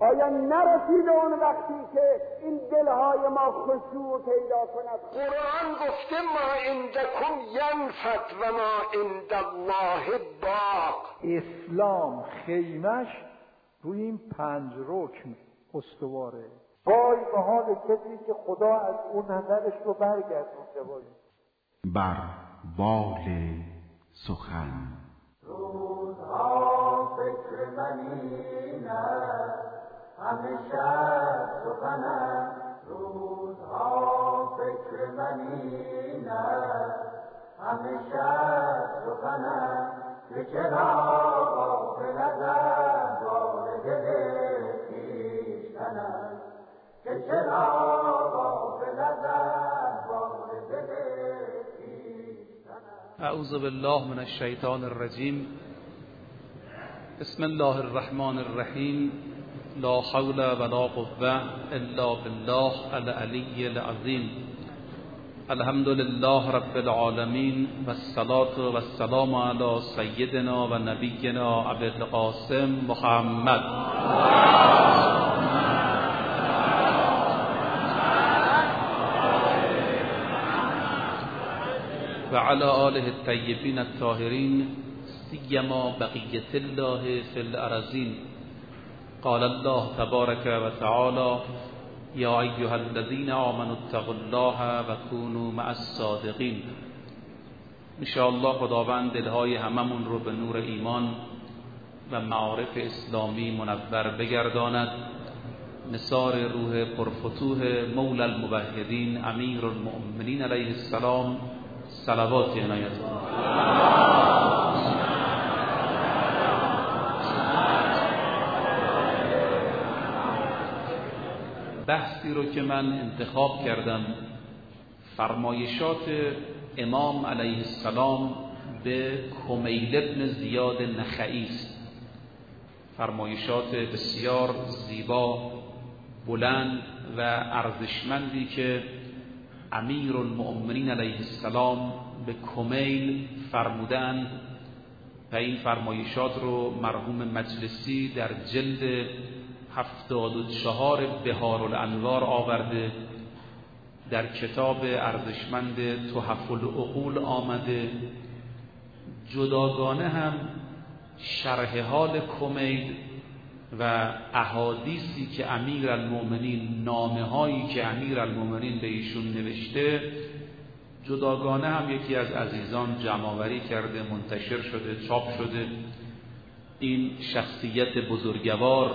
آیا نرسید اون وقتی که این دلهای ما خشوع پیدا کند؟ قرآن گفته ما عندکم ینفد و ما عند الله باق. اسلام خیمش روی این 5 رکن استواره. وای به حال کسی که خدا از اون نظرش رو برگردونده باشه. بر بال سخن روزها فکر منی نه همیشه سخنم. روزها فکر منی نه همیشه سخنم. که چرا غافل از احوال دل خویشتنم. که چرا غافل از احوال دل خویشتنم. اعوذ بالله من الشیطان الرجیم. بسم الله الرحمن الرحیم. لا حول ولا قوة الا بالله العلی العظیم. الحمد لله رب العالمین و الصلاة و السلام علی سیدنا و نبینا ابی القاسم محمد و علی آله الطیبین الطاهرین سیما بقیة الله فی الارضین. قال الله تبارک و تعالی یا ایها الذین آمنوا اتقوا الله و کونوا مع الصادقین. انشاءالله خداوند دلهای هممون رو به نور ایمان و معارف اسلامی منور بگرداند. نثار روح پرفتوح مولا الموحدین امیر المؤمنین علیه السلام صلوات عنایت بحثی رو که من انتخاب کردم فرمایشات امام علیه السلام به کمیل ابن زیاد نخعی است. فرمایشات بسیار زیبا، بلند و ارزشمندی که امیر المؤمنین علیه السلام به کمیل فرمودند و این فرمایشات رو مرحوم مجلسی در جلد 74 بهار الانوار آورده، در کتاب ارزشمند تحف العقول آمده. جداگانه هم شرح حال کمیل و احادیثی که امیرالمؤمنین، نامه هایی که امیرالمؤمنین به ایشون نوشته، جداگانه هم یکی از عزیزان جمع‌آوری کرده، منتشر شده، چاپ شده. این شخصیت بزرگوار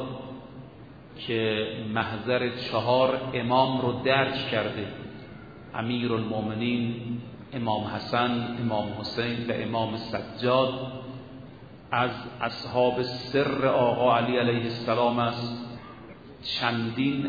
که محضر 4 امام رو درج کرده، امیرالمؤمنین امام حسن، امام حسین و امام سجاد، از اصحاب سر آقا علی علیه السلام است. چندین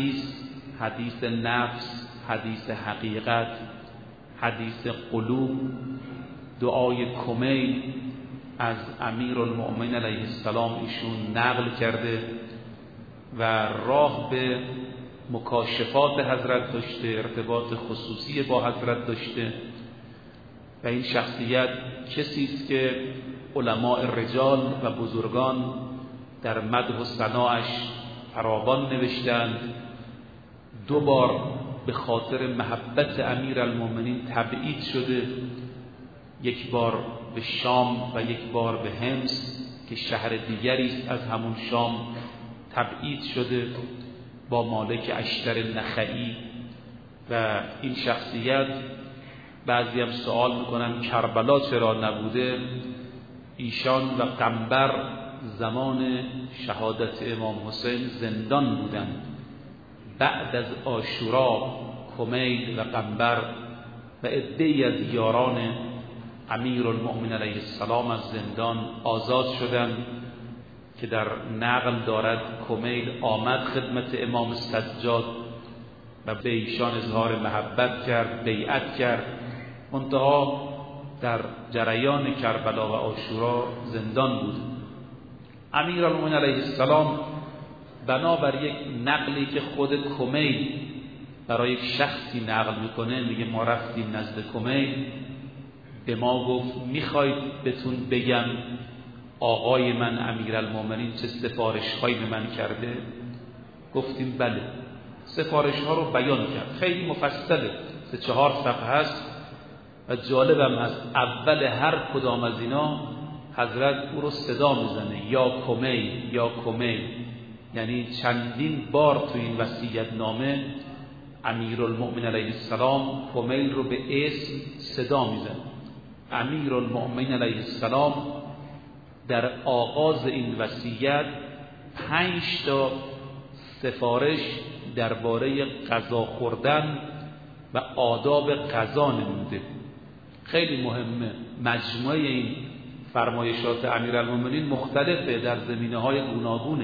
حدیث نفس، حدیث حقیقت، حدیث قلوب، دعای کمیل از امیرالمؤمنین علیه السلام ایشون نقل کرده و راه به مکاشفات حضرت داشته، ارتباط خصوصی با حضرت داشته. و این شخصیت کسی است که علماء رجال و بزرگان در مدح و ثناش فراوان نوشتند. 2 بار به خاطر محبت امیرالمؤمنین تبعید شده، 1 بار به شام و 1 بار به حمص که شهر دیگری است از همون شام تبعید شده با مالک اشتر نخعی. و این شخصیت، بعضی هم سوال میکنن کربلا چرا نبوده؟ ایشان و قنبر زمان شهادت امام حسین زندان بودند. بعد از عاشورا کمیل و قنبر و عده‌ای از یاران امیرالمؤمنین علیه السلام از زندان آزاد شدند که در نقل دارد کمیل آمد خدمت امام سجاد و به ایشان اظهار محبت کرد، بیعت کرد. منتها در جریان کربلا و عاشورا زندان بود. امیرالمؤمنین علیه السلام بنابر یک نقلی که خود کمیل برای یک شخصی نقل میکنه، میگه ما رفتیم نزد کمیل، به ما گفت میخواید بهتون بگم آقای من امیرالمؤمنین چه سفارش‌هایی به من کرده؟ گفتیم بله. سفارش ها رو بیان کرد، خیلی مفصله، 3-4 صفحه هست و جالبم هست. اول هر کدام از اینا حضرت او رو صدا میزنه، یا کمی یا کمی، یعنی چندین بار تو این وصیت نامه امیرالمؤمنین علیه السلام کمیل رو به اسم صدا میزنه. امیرالمؤمنین علیه السلام در آغاز این وصیت 5 تا سفارش درباره غذا خوردن و آداب غذا نموده. خیلی مهمه. مجموعه این فرمایشات امیرالمؤمنین مختلفه در زمینه‌های گوناگونه،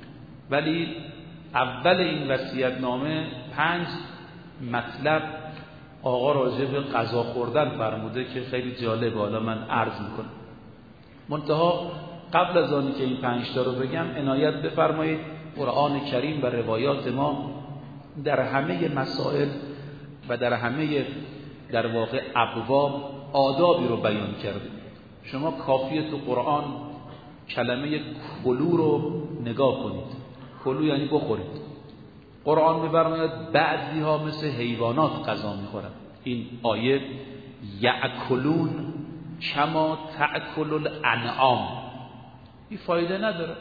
ولی اول این وصیت نامه 5 مطلب آقا راجع به غذا خوردن فرموده که خیلی جالبه. حالا من عرض میکنم. منتها قبل از آنی که این 5 تا رو بگم عنایت بفرمایید، قرآن کریم و روایات ما در همه مسائل و در همه در واقع ابواب آدابی رو بیان کرده. شما کافیه تو قرآن کلمه کلو رو نگاه کنید. کلو یعنی بخورید. قرآن می‌فرماید بعضی ها مثل حیوانات غذا می‌خورند. این آیه یأکلون کما تأکل الانعام، این فایده نداره.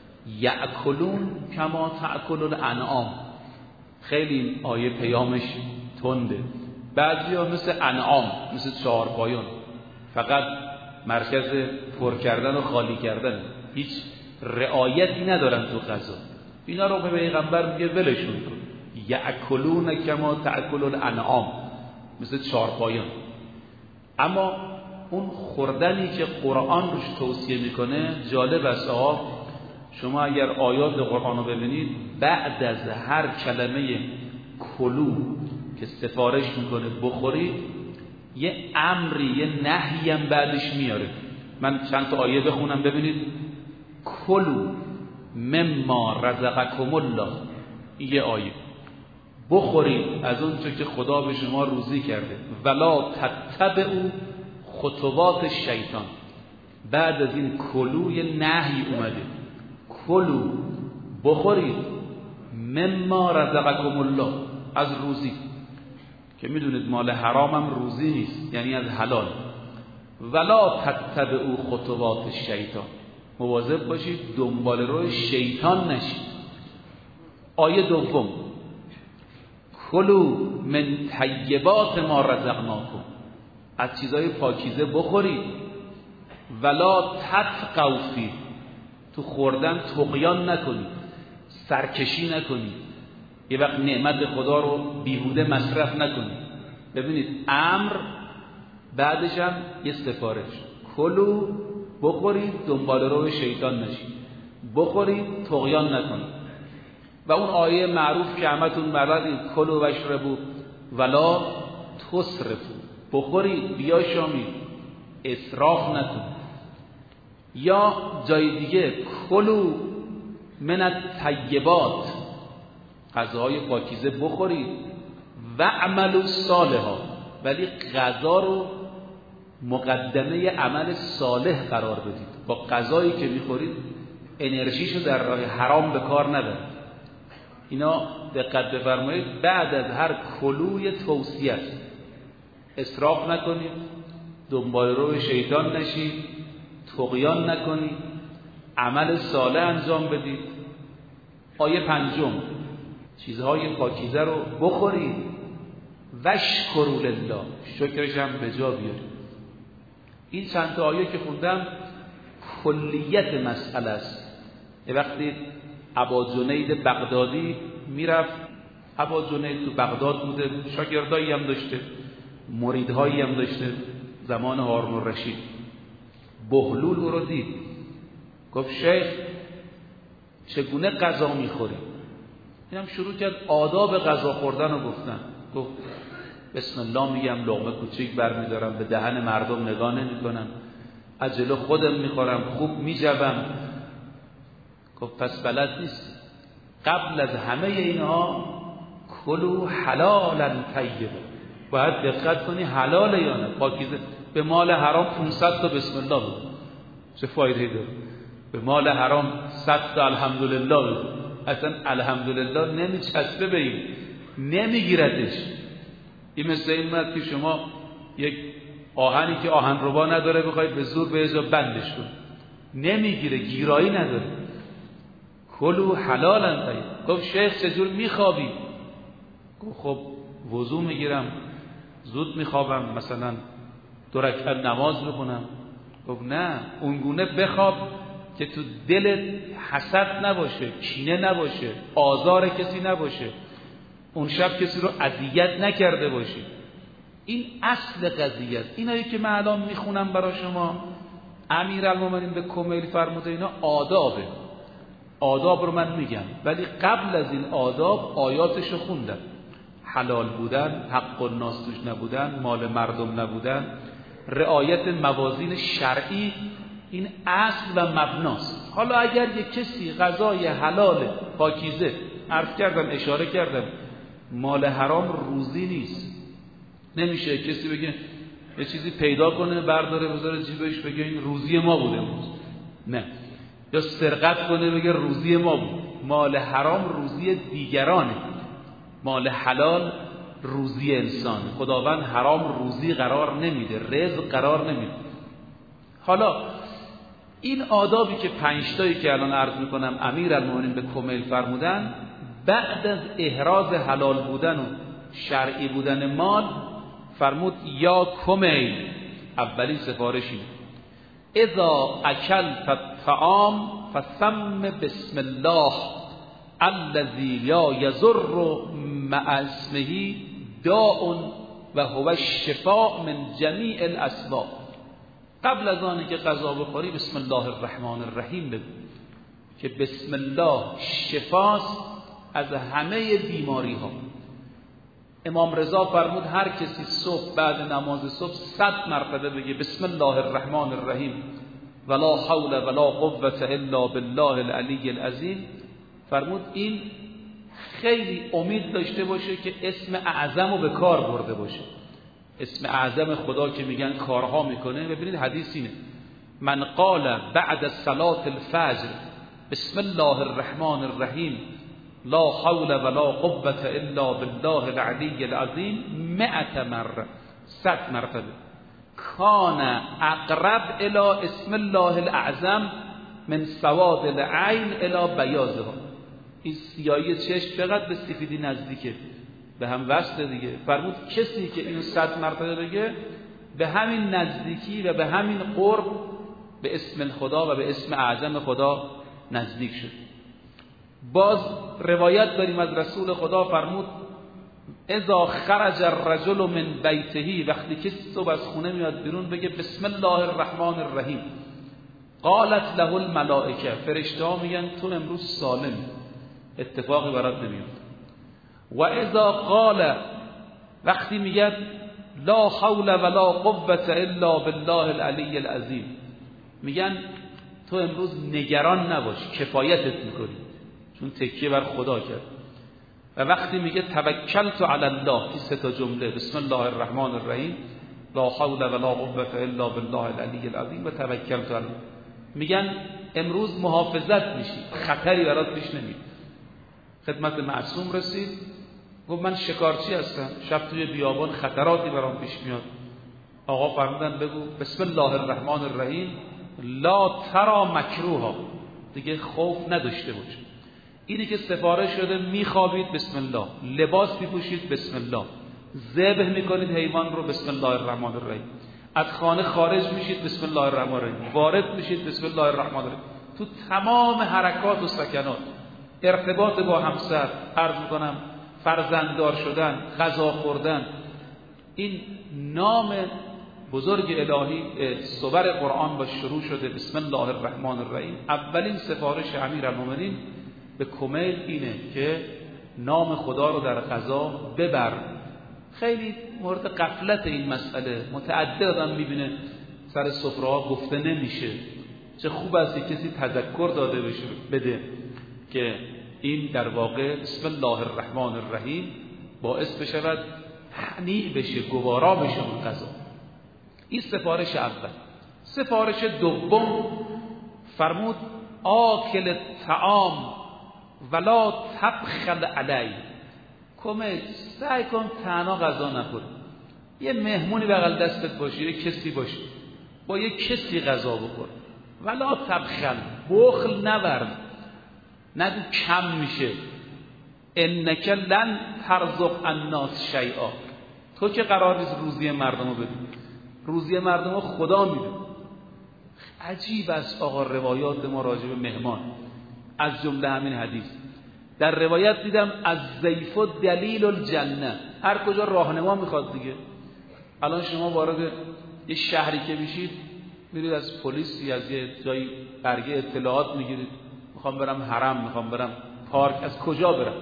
یأکلون کما تأکل الانعام، خیلی این آیه پیامش تنده. بعضی ها مثل انعام، مثل چهارپایان، فقط مرکز پر کردن و خالی کردن، هیچ رعایتی ندارن تو غذا. اینا رو به پیغمبر میگه ولشون کن. یأکلون کما تأکل الانعام، مثل چهارپایان. اما اون خوردنی که قرآن روش توصیه میکنه جالب است. شما اگر آیات قرآن رو ببینید، بعد از هر کلمه کلو که سفارش میکنه بخورید، یه امری، یه نهی هم بعدش میاره. من چند تا آیه بخونم ببینید. کلو مما رزقکم الله، یه آیه، بخورید از اون چه که خدا به شما روزی کرده. ولا تتبعوا خطوات شیطان، بعد از این کلو یه نهی اومده. کلو بخورید مما رزقکم الله، از روزی که میدونید مال حرام هم روزی نیست، یعنی از حلال. ولا تتبعوا خطوات شیطان، مواظب باشید دنبال روی شیطان نشید. آیه دوم، کلوا من طیبات ما رزقناکم، از چیزای پاکیزه بخورید. ولا تطغوا فیه، تو خوردن طغیان نکنید، سرکشی نکنید، یه وقت نعمت خدا رو بیهوده مصرف نکنید. ببینید امر بعدش هم یه سفارش. کلو بخورید دنبال رو شیطان نشید، بخورید طغیان نکنید. و اون آیه معروف که همتون بلدید، کلو واشربوا ولا تسرفوا، بخورید بیاشامید، اسراف نکنید. یا جای دیگه کلو من الطیبات، غذاهای پاکیزه بخورید. و عملوا صالحا، ولی غذا رو مقدمه عمل صالح قرار بدید. با غذایی که میخورید انرژیشو در راه حرام به کار نبرید. اینا دقت بفرمایید، بعد از هر کلوی توصیه است. اسراف نکنید، دنبال رو شیطان نشید، طغیان نکنید، عمل صالح انجام بدید. آیه پنجم، چیزهای پاکیزه رو بخورید. واشکروا لله، شکرش هم به جا بیارید. این چند تا آیه که خوندم کلیت مسئله است. یه وقتی ابا جنید بغدادی میرفت، ابا جنید تو بغداد بوده، شاگردایی هم داشته، مریدهایی هم داشته، زمان هارون الرشید. بهلول او رو دید، گفت شیخ چگونه غذا میخوری؟ اینم شروع کرد آداب غذا خوردن رو گفتن. گفت بسم الله میگم، لقمه کوچیک برمیدارم، به دهن مردم نگاه نمیکنم، از جلو خودم میخورم، خوب میجوم. گفت پس بلد نیست. قبل از همه اینها کلوا حلالا طیبا، باید دقت کنی حلاله یا نه، پاکیزه. به مال حرام 500 تا بسم الله بود، چه فایده داره؟ به مال حرام 100 تا الحمدلله بود، اصلا الحمدلله نمیچسبه به این، نمیگیرتش. این مثل این است که شما یک آهنی که آهنربا نداره بخواید به زور به جا بندش کنید، نمیگیره، گیرایی نداره. کلوا حلالا طیبا. گفت شیخ چجور میخوابی؟ گفت خب وضو میگیرم، زود میخوابم، مثلا 2 رکعت نماز میخونم. گفت نه، اونگونه بخواب که تو دلت حسد نباشه، کینه نباشه، آزار کسی نباشه، اون شب کسی رو اذیت نکرده باشی. این اصل قضیه است. اینایی که من الان میخونم برای شما، امیرالمومنین به کمیل فرموده اینا آدابه، آداب رو من میگم، ولی قبل از این آداب آیاتش رو خوندم. حلال بودن، حق الناس توش نبودن، مال مردم نبودن، رعایت موازین شرعی، این اصل و مبناست. حالا اگر یک کسی غذای حلال پاکیزه، عرض کردم اشاره کردم مال حرام روزی نیست. نمیشه کسی بگه یه چیزی پیدا کنه برداره بذاره جیبش بگه این روزی ما بوده امروز، نه. یا سرقت کنه بگه روزی ما بود. مال حرام روزی دیگرانه، مال حلال روزی انسان. خداوند حرام روزی قرار نمیده، رزق قرار نمیده. حالا این آدابی که 5 تایی که الان عرض میکنم امیرالمومنین به کمیل فرمودن، بعد از احراز حلال بودن و شرعی بودن مال فرمود یا کمیل، اولین سفارشی اذا اکلت الطعام فسم بسم الله الذی لا یضر مع اسمه داء و هو الشفاء من جمیع الاسباب. قبل از آنی که غذا بخوری بسم الله الرحمن الرحیم بگو که بسم الله شفاست از همه بیماری ها. امام رضا فرمود هر کسی صبح بعد نماز صبح 100 مرتبه بگه بسم الله الرحمن الرحیم ولا حول ولا قوة الا بالله العلی العظیم، فرمود این خیلی امید داشته باشه که اسم اعظم رو به کار برده باشه. اسم اعظم خدا که میگن کارها میکنه. ببینید حدیث اینه: من قال بعد صلاة الفجر بسم الله الرحمن الرحیم لا حول ولا قوة الا بالله العلی العظیم 100 مرة، 100 مرتبه، کان اقرب الى اسم الله الاعظم من سواد العین الى بیاضها. این سیاهی چشم چقدر به سفیدی نزدیکه، به هم وصله دیگه. فرمود کسی که اینو 100 مرتبه بگه به همین نزدیکی و به همین قرب به اسم خدا و به اسم اعظم خدا نزدیک شد. باز روایت داریم از رسول خدا فرمود اذا خرج الرجل من بیته، وقتی کسی صبح از خونه میاد بیرون بگه بسم الله الرحمن الرحیم قالت له الملائکه، فرشته ها میگن تو امروز سالمی، اتفاقی برات نمیاد. و اذا قال، وقتی میگه لا حول ولا قوة الا بالله العلی العظیم، میگن تو امروز نگران نباش، کفایتت میکنی، چون تکیه بر خدا کرد. و وقتی میگه توکلت علی الله، این 3 جمله بسم الله الرحمن الرحیم لا حول ولا قوة الا بالله العلی العظیم و توکلت علی الله، میگن امروز محافظت میشی، خطری برات پیش نمیاد. خدمت معصوم رسید، گفت من شکارچی هستم، شب توی بیابان خطراتی برام پیش میاد. آقا فرمودن بگو بسم الله الرحمن الرحیم لا ترى مکروها، دیگه خوف نداشته باش. اینی که سفارش شده میخوابید بسم الله، لباس میپوشید بسم الله، ذبح میکنید حیوان رو بسم الله الرحمن الرحیم، از خانه خارج میشید بسم الله الرحمن الرحیم، وارد میشید بسم الله الرحمن الرحیم. تو تمام حرکات و سکنات، ارتباط با همسر، عرض میکنم فرزنددار شدن، غذا خوردن، این نام بزرگ الهی صور قرآن با شروع شده بسم الله الرحمن الرحیم. اولین سفارش امیرالمومنین به کمیل اینه که نام خدا رو در غذا ببر. خیلی مورد غفلت این مسئله، متعدد آدم میبینه سر سفره ها گفته نمیشه. چه خوب است کسی تذکر داده بده که این در واقع بسم الله الرحمن الرحیم باعث بشود هنیع بشه، گوارا بشه اون غذا. این سفارش اول. سفارش دوم فرمود آکل الطعام ولا تبخل علی، کمک سعی کن تنها غذا نخور. یه مهمونی بغل دستت باشه، یه کسی باشه، با یه کسی غذا بخور. ولا تبخل، بخل نورد، نگو کم میشه. انک لن ترزق الناس شیئا، تو که قرار نیست روزی مردمو بدی، روزی مردمو خدا میده. عجیب است آقا روایات ما راجع به مهمان، از جمله همین حدیث. در روایت دیدم از ضیف دلیل الجنه، هر کجا راهنما میخواد دیگه. الان شما وارد یه شهری که میشید، میرید از پلیس یا از یه جایی برگه اطلاعات میگیرید، میخوام برم حرم، میخوام برم پارک، از کجا برم؟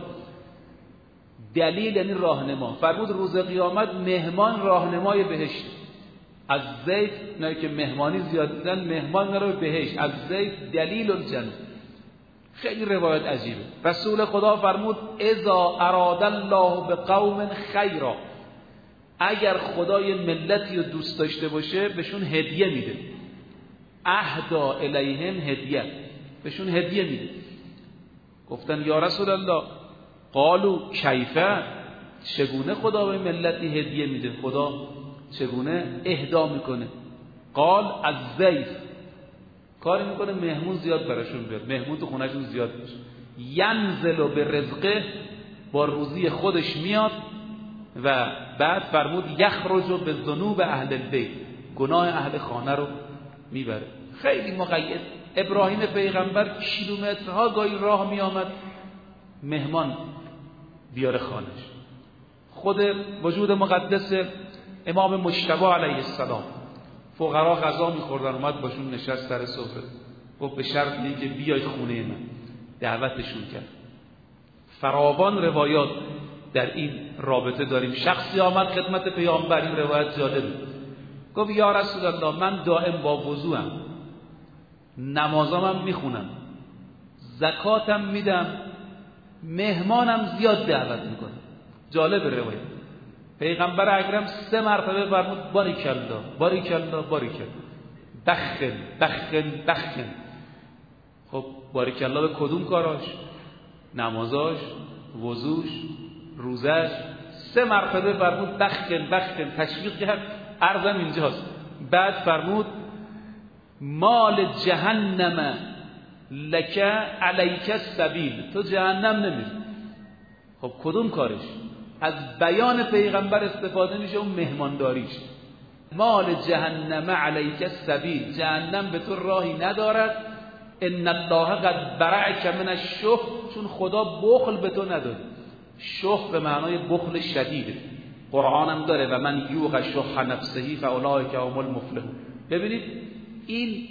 دلیل یعنی راهنما. فرمود روز قیامت مهمان راهنمای بهشت. از ضیف، نه که مهمانی زیاد دیدن، مهمان میره بهشت. از ضیف دلیل الجنه. خیلی روایت عجیبه. رسول خدا فرمود اذا اراد الله بقوم خیرا، اگر خدا یه ملتی رو دوست داشته باشه بهشون هدیه میده. اهدا الیهم هدیه، بهشون هدیه میده. گفتن یا رسول الله، قالوا کیفه، چگونه خدا به ملتی هدیه میده؟ خدا چگونه اهدا میکنه؟ قال از ضیف، کاری میکنه مهمون زیاد براشون بیاد، مهمون تو خونهشون زیاد بشه. ینزل به رزقه، با روزی خودش میاد. و بعد فرمود یخرج به ذنوب اهل البیت، گناه اهل خانه رو میبره. خیلی مقید. ابراهیم پیغمبر کیلومترها گاهی راه میآمد مهمان بیاره خانش. خود وجود مقدس امام مجتبی علیه السلام، فقرا غذا میخوردن، اومد باشون نشست سر سفره، گفت به شرط اینکه بیای خونه من، دعوتشون کرد. فراوان روایات در این رابطه داریم. شخصی آمد خدمت پیامبر، این روایت جالب، گفت یا رسول الله من دائم با وضوام، نمازامم میخونم، زکاتم میدم، مهمانم زیاد دعوت میکنم. جالب روایت. پیغمبر اکرم 3 مرتبه فرمود باریکالله باریکالله باریکالله، بخن بخن بخن. خب باریکالله به کدوم کاراش؟ نمازاش، وضوش، روزش. 3 مرتبه فرمود بخن بخن، تشویق کرد. عرضم اینجاست. بعد فرمود مال جهنم لک علیک السبیل، تو جهنم نمیری. خب کدوم کارش؟ از بیان پیغمبر استفاده میشه، اون مهمانداریش. مال جهنم علیک السبیل، جهنم به تو راهی ندارد. ان الله قد برعک من الشح، چون خدا بخل به تو نداره. شح به معنای بخل شدیده. قرآن هم داره و من یوق شح نفسه فاولئک هم المفلحون. ببینید این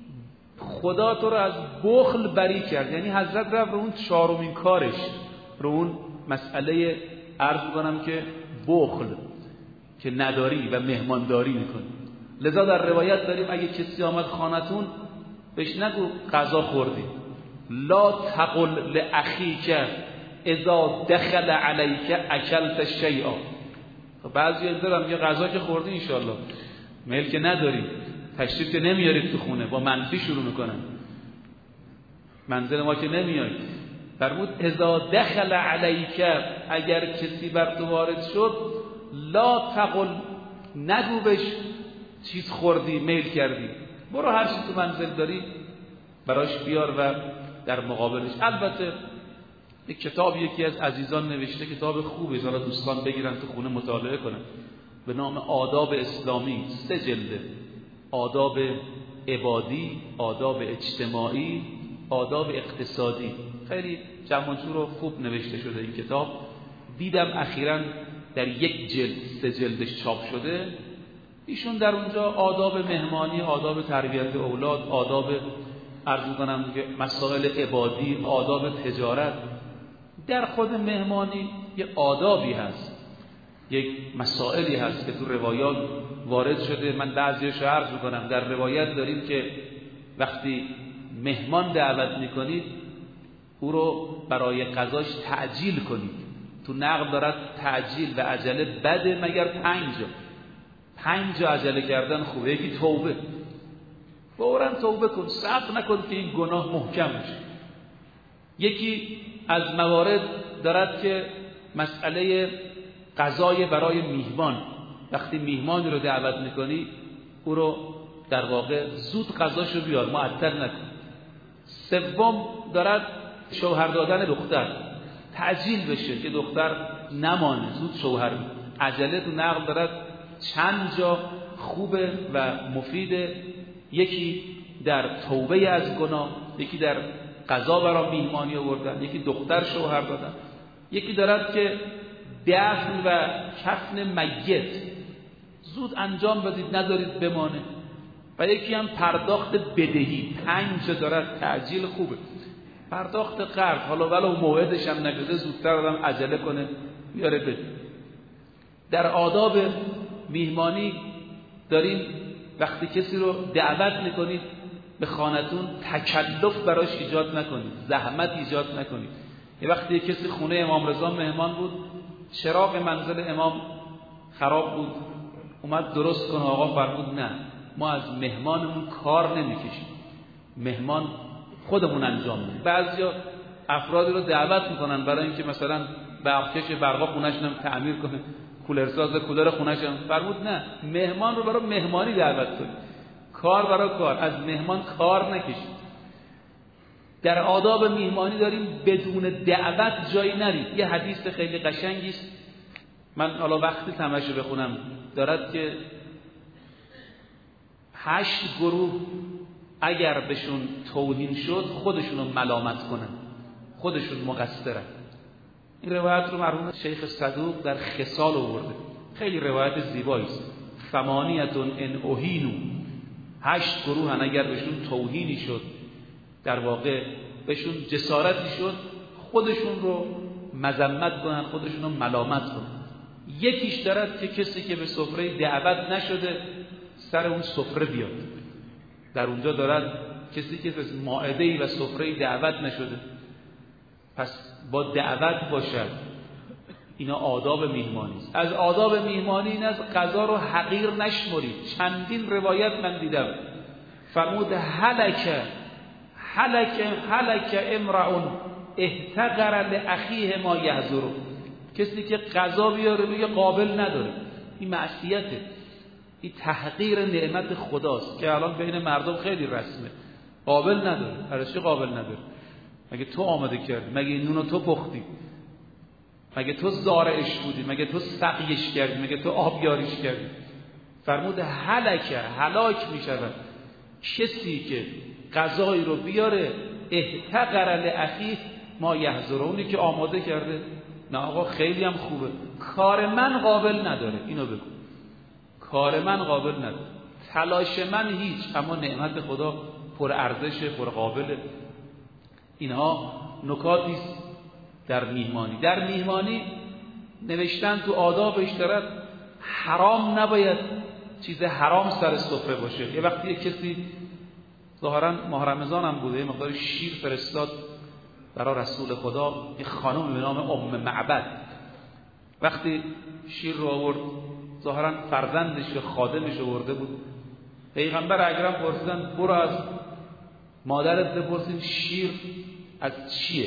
خدا تو رو از بخل بری کرد، یعنی حضرت رفت رو اون 4مین کارش، رو اون مسئله عرض کنم که بخل که نداری و مهمانداری میکنی. لذا در روایت داریم اگه کسی آمد خانتون بهش نگو غذا خوردی، لا تقل لاخیک اذا دخل علیک اکلت شیئا. بعضی از دارم یه غذا که خوردی انشالله، میل که نداری، تشریف که نمیارید تو خونه، با منفی شروع میکنن، منزل ما که نمیای. فرمود اذا دخل علیک، اگر کسی بر تو وارد شد، لا تقل، نگو بهش چیز خوردی میل کردی، برو هر چی تو منزل داری براش بیار و در مقابلش. البته یک کتاب یکی از عزیزان نوشته، کتاب خوبه، حالا دوستان بگیرن تو خونه مطالعه کنن، به نام آداب اسلامی، 3 جلده. آداب عبادی، آداب اجتماعی، آداب اقتصادی. خیلی جمع جور و خوب نوشته شده این کتاب. دیدم اخیراً در 1 جلد 3 جلدش چاپ شده. ایشون در اونجا آداب مهمانی، آداب تربیت اولاد، آداب عرض کنم که مسائل عبادی، آداب تجارت. در خود مهمانی یه آدابی هست، یک مسائلی هست که تو روایات وارد شده. من بعضیش رو عرض میکنم. در روایت داریم که وقتی مهمان دعوت میکنید او رو برای غذاش تعجیل کنید. تو نقل دارد تعجیل و عجله بده مگر 5 جا عجله کردن خوبه. یکی توبه، فوراً توبه کن، صبر نکن که این گناه محکم بشه. یکی از موارد دارد که مسئله غذای برای میهمان، وقتی میهمان رو دعوت میکنی او رو در واقع زود غذاشو بیار، معطل نکن. سوم دارد شوهر دادن دختر، تعجیل بشه که دختر نمانه، زود شوهر بید. عجله تو نقل دارد چند جا خوبه و مفیده، یکی در توبه از گناه، یکی در غذا برای میهمانی آوردن، یکی دختر شوهر دادن، یکی دارد که دفن و کفن میت زود انجام بدید نذارید بمانه، و یکی هم پرداخت بدهی، 5 دارد تعجیل خوبه. پرداخت قرض حالا ولو موعدش هم نشده زودتر آدم عجله کنه بیاره بده. در آداب میهمانی داریم وقتی کسی رو دعوت میکنید به خانتون تکلف براش ایجاد نکنید، زحمت ایجاد نکنید. یه وقتی کسی خونه امام رضا مهمان بود، چراغ منزل امام خراب بود، اومد درست کنه، آقا فرمود نه، ما از مهمانمون کار نمیکشیم، مهمان خودمون انجام میدیم. بعضیا افرادی رو دعوت میکنن برای اینکه مثلا برقکش برقا خونه‌شون هم تعمیر کنه، کولرساز کولر خونه‌ش هم، فرمود نه، مهمان رو برای مهمانی دعوت کنید، کار برای کار، از مهمان کار نکشید. در آداب میهمانی داریم بدون دعوت جایی نرید. یه حدیث خیلی قشنگی است، من حالا وقتی تماشا بخونم دارد که 8 گروه اگر بهشون توهین شد خودشونو ملامت کنن، خودشون مقصرن. این روایت رو مرحوم شیخ صدوق در خصال آورده، خیلی روایت زیبایی است. 8 ان اهینو، 8 گروه اگر بهشون توهینی شد، در واقع بهشون جسارتی شد، خودشون رو مذمت کنن، خودشون رو ملامت کنن. یکیش دارد که کسی که به سفره دعوت نشده سر اون سفره بیاد. در اونجا دارد کسی که به مائده‌ای و سفره دعوت نشده پس با دعوت باشد. اینا آداب میهمانی است. از آداب میهمانی این است غذا رو حقیر نشمرید. چندین روایت من دیدم فرمود هلک امرؤ احتقر لاخیه ما یحضر. کسی که غذا بیاره روی قابل نداره، این معصیته، این تحقیر نعمت خداست که الان بین مردم خیلی رسمه. قابل نداره، هر چی قابل نداره. مگه تو آماده کردی؟ مگه این نونو تو پختی؟ مگه تو زارعش بودی؟ مگه تو سقیش کردی؟ مگه تو آبیاریش کردی؟ فرمود هلاک می شود کسی که غذایی رو بیاره احتقر لاخیه ما یحضر، اونی که آماده کرده نه آقا خیلی هم خوبه، کار من قابل نداره، اینو بگو، کار من قابل نداره، تلاش من هیچ، اما نعمت خدا پر ارزشه، پر قابله. اینها نکاتی است در میهمانی. در میهمانی نوشتن تو آدابش دارد حرام نباید چیز حرام سر سفره باشه. یه وقتی کسی ظاهرا ماه رمضان هم بوده، یه مقدار شیر فرستاد برای رسول خدا، یه خانم به نام ام معبد. وقتی شیر رو آورد، ظاهرا فرزندش یا خادمش آورده بود، پیغمبر اکرم پرسیدن برو از مادرت بپرسین شیر از چیه.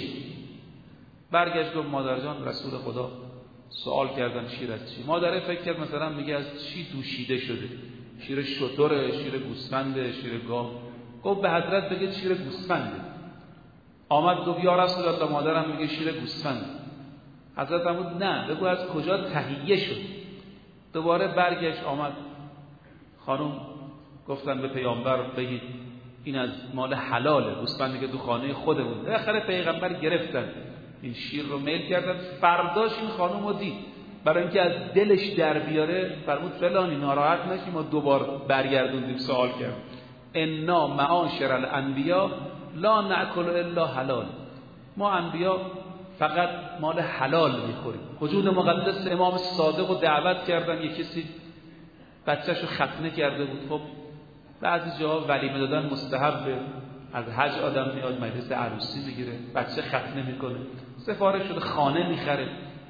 برگشت گفت مادر جان رسول خدا سوال کردن شیر از چی. مادره فکر کرد مثلا میگه از چی دوشیده شده، شیر شتره، شیر گوسفنده، شیر گاو. گفت به حضرت بگه شیر گوسفنده. آمد گفت یا رسول الله مادرم میگه شیر گوسفنده. حضرت فرمود نه، بگو از کجا تهیه شد. دوباره برگشت آمد، خانم گفتن به پیامبر بگید این از مال حلاله، گوسفندی که تو خانه خودمون. بالاخره پیغمبر گرفتن این شیر رو میل کردن. فرداش این خانم رو دید، برای اینکه از دلش در بیاره فرمود فلانی ناراحت نشی، ما دوبار برگردوندیم سوال کرد انا معاشر الانبیا لا ناکل الا حلال. ما انبیا فقط مال حلال میخوریم. وجود مقدس امام صادق رو دعوت کردن، یک کسی بچه‌شو ختنه کرده بود. خب بعضی جاها ولیمه دادن مستحبه، از حج آدم میاد مجلس عروسی میگیره، بچه ختنه میکنه، سفارش شده خانه میخره.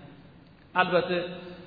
البته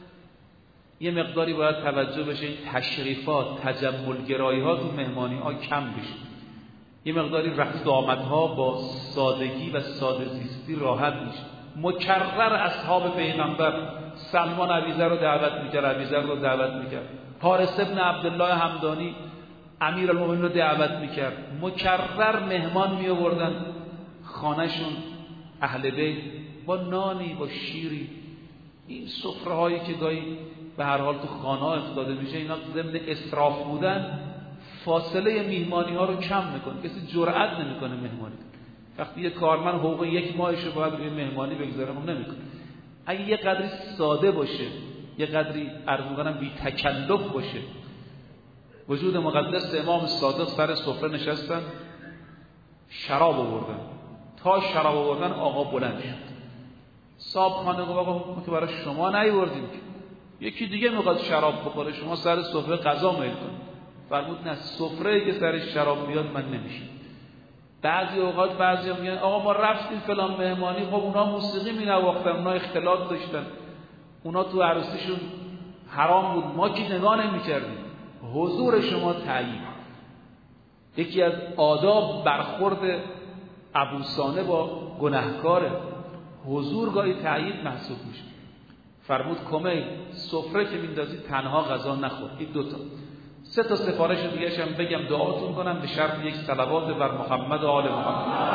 یه مقداری باید توجه بشه این تشریفات، تجملگرایی ها تو مهمانی ها کم بشه. یه مقداری رفت آمدها با سادگی و ساده زیستی راحت میشه. مکرر اصحاب پیغمبر سلمان ابیذر رو دعوت میکرد، ابیذر رو دعوت میکرد، حارث ابن عبدالله همدانی امیرالمومنین رو دعوت میکرد، مکرر مهمان میآوردن خانهشون اهل بیت با نانی با شیری. این سفره هایی که گاهی به هر حال تو خانه ها افتاده میشه، اینا ضمن اسراف بودن فاصله میهمانی ها رو کم میکنه. کسی جرئت نمیکنه مهمانی. وقتی یه کارمند حقوق یک ماهشو باید روی مهمانی بگذاره هم نمیکنه. اگه یه قدری ساده باشه، یه قدری عرض میکنم بی تکلف باشه. وجود مقدس امام صادق سر سفره نشستن، شراب آوردن. تا شراب آوردن آقا بلند شد. صاحب خانه گفت آقا ما که برای شما نیاوردیم که یکی دیگه میخواد شراب بخوره، شما سر سفره غذا میل کنید. فرمود نه، سفره‌ای که سرش شراب بیاد من نمیشم. بعضی اوقات بعضیا میگن آقا ما رفتیم فلان مهمانی، خب اونا موسیقی مینواختن، اونا اختلاط داشتن، اونا تو عروسیشون حرام بود، ما که نگاه نمی‌کردیم. حضور شما تعیین. یکی از آداب برخورد عبوسانه با گناهکاره. حضور گاهی تعیین محسوب میشه. فرمود کمی سفره که میندازی تنها غذا نخور. این دوتا. 3 تا سفارش دیگه هم بگم دعاتون کنم به شرط یک صلوات بر محمد و آل محمد.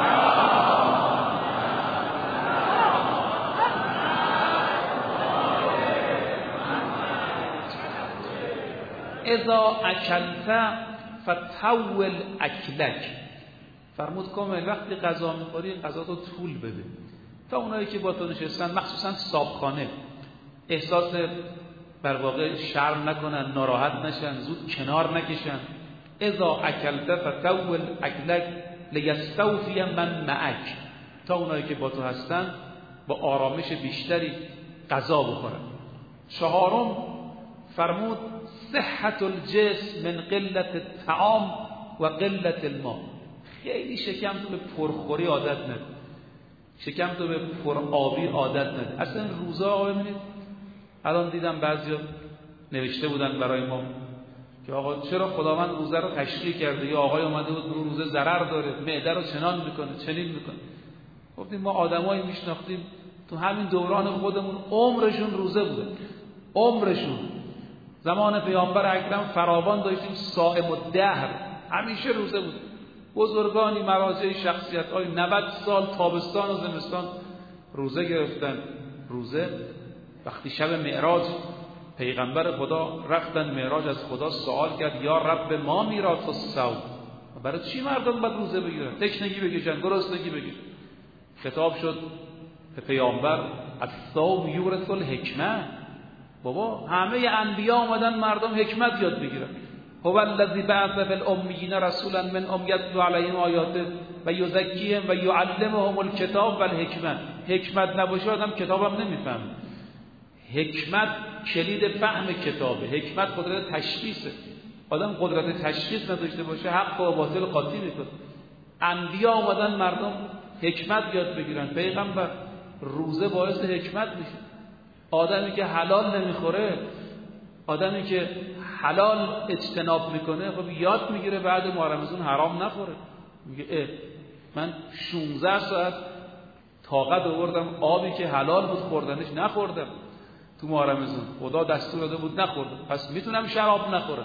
اذا اکلت فتول اکلک. فرمود کامل وقتی غذا میخوری غذا تو طول بده. تا اونایی که با تو نشستن مخصوصا صابخانه احساس بر واقع شرم نکنن، ناراحت نشن، زود کنار نکشن. اذا اکلت فتول اکلک لیستوفی من معک. تا اونایی که با تو هستن با آرامش بیشتری غذا بخورن. 4 فرمود صحت الجسم من قلت الطعام و قلت الماء. خیلی شکم تو به پرخوری عادت نده، شکم تو به پرآبی عادت نده. اصلا روزا آقا ببینید، الان دیدم بعضیا نوشته بودن برای ما که آقا چرا خداوند روزه رو تشریع کرده، یا آقای اومده بود روزه ضرر داره، معده رو چنان میکنه چنین میکنه. گفتیم ما آدمایی میشناختیم تو همین دوران خودمون عمرشون روزه بوده، عمرشون زمان پیامبر اکرم فراوان داشتیم صائم الدهر، همیشه روزه بود. بزرگانی مراجع شخصیت‌های 90 سال تابستان و زمستان روزه گرفتن. روزه وقتی شب معراج پیغمبر خدا رفتن معراج، از خدا سوال کرد یا رب ما میراث الصوم، برای چی مردم باید روزه بگیرن؟ تشنگی بکشن، گرسنگی بگیرن. خطاب شد به پیامبر الصوم یورث الحکمه. بابا همه انبیا اومدن مردم حکمت یاد بگیرن. هو الذی بعث فی الامیین رسولا منهم یتلو علیهم آیاته و یزکیهم و یعلمهم الکتاب و الحکمه. حکمت نباشه آدم کتابم نمیفهمه. حکمت کلید فهم کتابه. حکمت قدرت تشخیصه. آدم قدرت تشخیص نداشته باشه حق و باطل قاطی میکنه. انبیا اومدن مردم حکمت یاد بگیرن. پیغمبر روزه باعث حکمت میشه. آدمی که حلال نمیخوره، آدمی که حلال اجتناب میکنه، خب یاد میگیره بعد ماه رمضان حرام نخوره. میگه من 16 ساعت طاقت آوردم آبی که حلال بود خوردنش نخوردم تو ماه رمضان، خدا دستور داده بود نخوردم، پس میتونم شراب نخورم.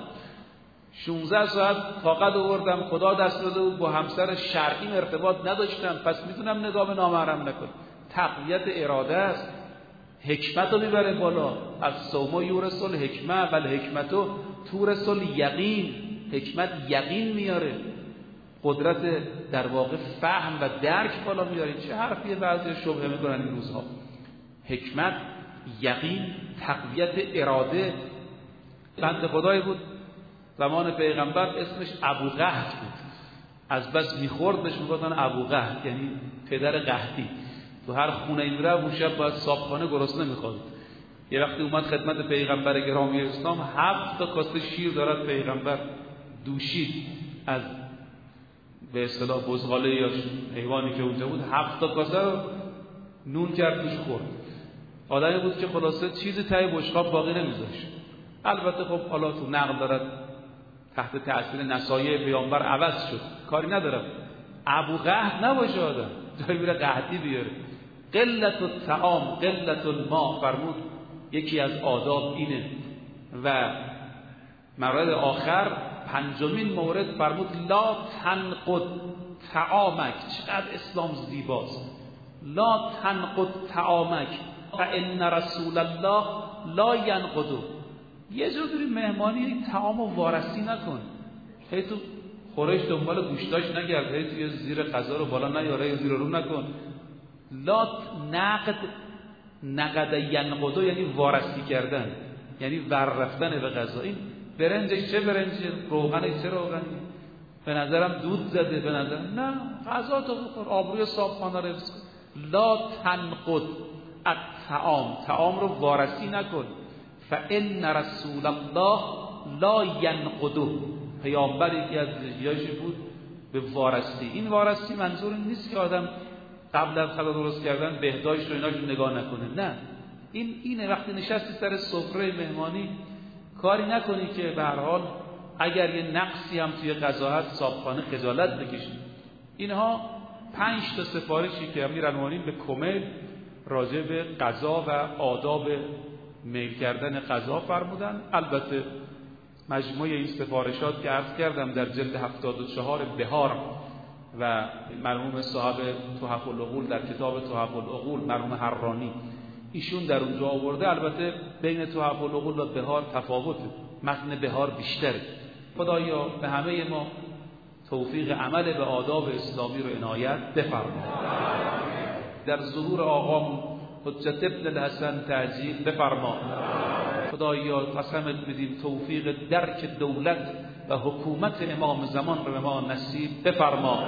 16 ساعت طاقت آوردم، خدا دستور داده بود با همسر شرعی ارتباط نداشتم، پس میتونم نگاه به نامحرم نکنم. تقویت اراده است. حکمت رو میبره بالا. از صوم یورث الحکمه و الحکمت تورث الیقین. حکمت یقین میاره، قدرت در واقع فهم و درک بالا میاره. چه حرفیه بعضی شبهه میکنن این روزها. حکمت، یقین، تقویت اراده. بنده خدایی بود زمان پیغمبر اسمش ابو قحط بود، از بس میخورد بهش میگفتن ابو قحط، یعنی پدر قحطی. تو هر خونه این میره اون شب باید صابخانه گرسنه میخواد. یه وقتی اومد خدمت پیغمبر گرامی اسلام، 7 تا کاسه شیر دارد پیغمبر دوشید از به اصطلاح بزغاله یا حیوانی که اونجا بود. 7 تا کاسه رو نون کرد توش خورد. آدمی بود که خلاصه چیزی تای بشقاب باقی نمیذاشت. البته خب حالا تو نقل دارد تحت تأثیر نصایح پیامبر عوض شد، کاری ندارم. ابو قحط نباشه آدم، جایی بره قحطی بیاره. قلت الطعام قلت الماء فرمود یکی از آداب اینه. و مورد آخر پنجمین مورد فرمود لا تنقض طعامک. چقدر اسلام زیباست. لا تنقض طعامک فان رسول الله لا ینقضه. یه جوری مهمانی طعامو وارسی نکن، هی تو خورش دنبال گوشتاش نگرد، هی تو زیر غذا رو بالا نیاره، زیر رو نکن. لا نقد ینقضه یعنی وارسی کردن، یعنی ور رفتن به غذا. این برنجش چه برنجه، روغنش چه روغنی، به نظرم دود زده، به نظرم نه، غذا تو بخور، آبروی صابخانه رو حفظ کن. لا تنقض الطعام، طعام رو وارسی نکن. فان رسول الله لا ینقضه. پیامبر یکی از ویژگیاش بود به وارسی. این وارسی منظور نیست که آدم قبل از غذا درست کردن بهداشت و ایناش نگاه نکنه، نه. اینه وقتی نشستی سر سفره مهمانی کاری نکنی که به هر حال اگر یه نقصی هم توی غذا هست صابخانه خجالت بکشی. اینها 5 تا سفارشی که امیرالمومنین به کمیل راجع به غذا و آداب میل کردن غذا فرمودن. البته مجموعه این سفارشات که عرض کردم در جلد 74 بهار و مرحوم صاحب تحف العقول در کتاب تحف العقول مرحوم حرانی ایشون در اونجا آورده. البته بین تحف العقول و بهار تفاوته، متن بهار بیشتره. خدایا به همه ما توفیق عمل به آداب اسلامی رو عنایت بفرما. در ظهور آقامون حجت ابن الحسن تعجیل بفرما. خدایا قسمت بدیم توفیق درک دولت و حکومت امام زمان رو به ما نصیب بفرما.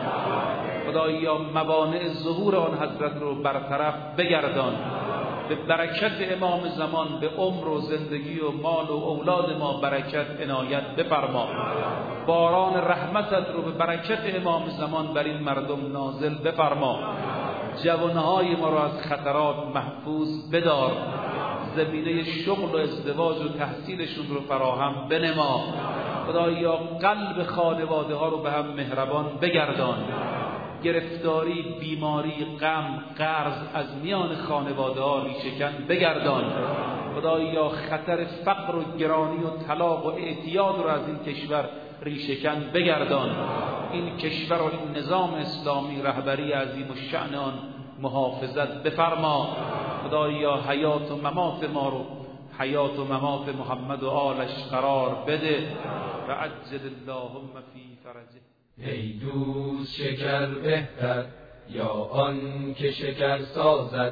خدایا موانع ظهور آن حضرت رو برطرف بگردان. به برکت امام زمان به عمر و زندگی و مال و اولاد ما برکت عنایت بفرما. باران رحمتت رو به برکت امام زمان بر این مردم نازل بفرما. جوانهای ما را از خطرات محفوظ بدار. زمینه شغل و ازدواج و تحصیلشون رو فراهم بنما. خدایا قلب خانواده ها رو به هم مهربان بگردان. گرفتاری، بیماری، غم، قرض از میان خانواده ها ریشه‌کن بگردان. خدایا خطر فقر و گرانی و طلاق و اعتیاد رو از این کشور ریشه‌کن بگردان. این کشور و این نظام اسلامی رهبری عظیم الشأن آن محافظت بفرما. خدایا حیات و ممات ما رو حیات و ممات محمد و آلش قرار بده. و عجل اللهم فی فرجه. ای دوست شکر بهتر یا آن که شکر سازد،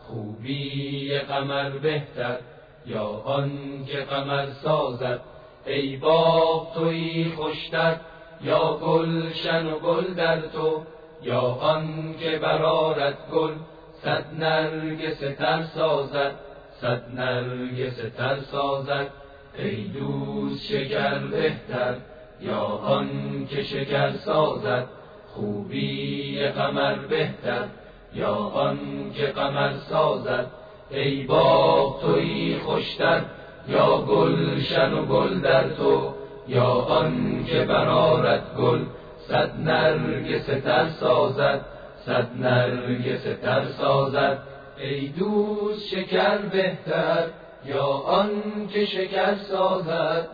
خوبی قمر بهتر یا آن که قمر سازد. ای باغ تویی خوشتر یا گلشن و گل در تو، یا آن که برآرد گل صد نرگس تر سازد، صد نرگس تر سازد. ای دوست شکر بهتر یا آن که شکر سازد، خوبی قمر بهتر یا آن که قمر سازد. ای باغ تویی خوشتر یا گلشن و گل در تو، یا آن که برآرد گل صد نرگس تر سازد، صد نرگس تر سازد. ای دوست شکر بهتر یا آن که شکر سازد،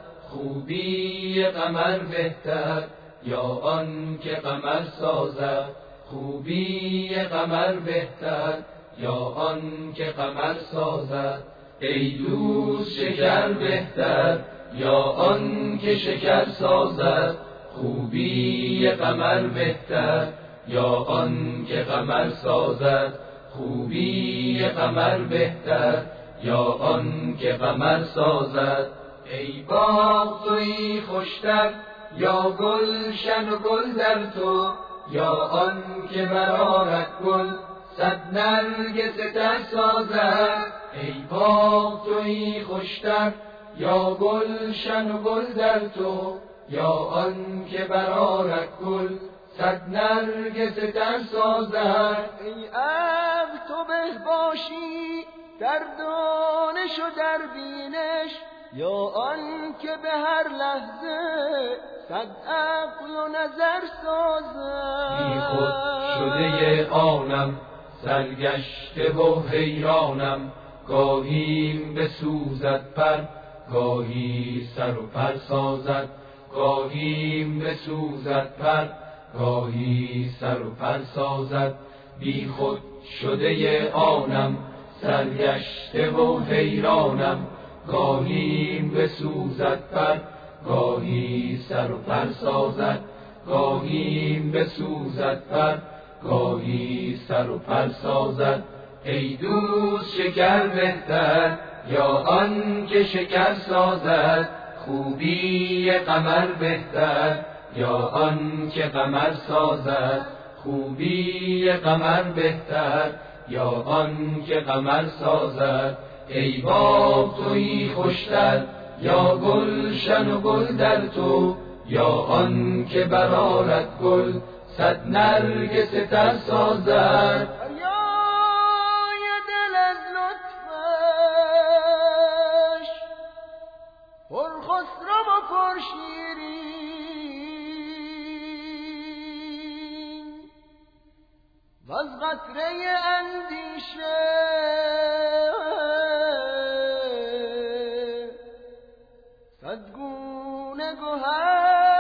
خوبی قمر بهتر یا آن که قمر سازد. خوبی قمر بهتر یا آن که قمر سازد. ای دوست شکر بهتر یا آن که شکر سازد، خوبی قمر بهتر یا آن که قمر سازد. خوبی قمر بهتر یا آن که قمر سازد. ای باغ تویی خوشتر یا گلشن و گل در تو، یا آن که برآرد گل صد نرگس تر سازد. ای باغ تویی خوشتر یا گلشن و گل در تو، یا آن که برآرد گل صد نرگس تر سازد. ای ابر تو به باشی در دانش و در بینش، یا آن که به هر لحظه صد عقل و نظر سازد. بی خود شده آنم سرگشته و حیرانم، گاهیم بسوزد پر گاهی سر و پر سازد، گاهیم بسوزد پر گاهی سر و پر سازد. بی خود شده آنم سرگشته و حیرانم، گاهیم بسوزد پر گاهی سر و پر سازد، گاهیم بسوزد پر گاهی سر و پر سازد. ای دوست شکر بهتر یا آن که شکر سازد، خوبی قمر بهتر یا آن که قمر سازد، خوبی قمر بهتر یا آن که قمر سازد. ای باغ تویی خوشتر یا گلشن و گل در تو، یا آن که برآرد گل صد نرگس تر سازد. دریای دل از لطفش پر خسرو و پر شیرین، وز قطره اندیشه صد گونه گهر